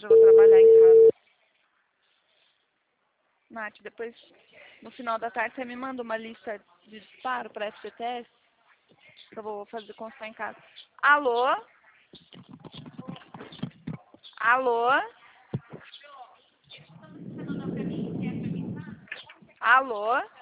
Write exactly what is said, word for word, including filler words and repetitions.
eu já vou trabalhar em casa. Nath, depois, no final da tarde, você me manda uma lista de disparo para F G T S, que eu vou fazer constar em casa. Alô? Alô? Alô?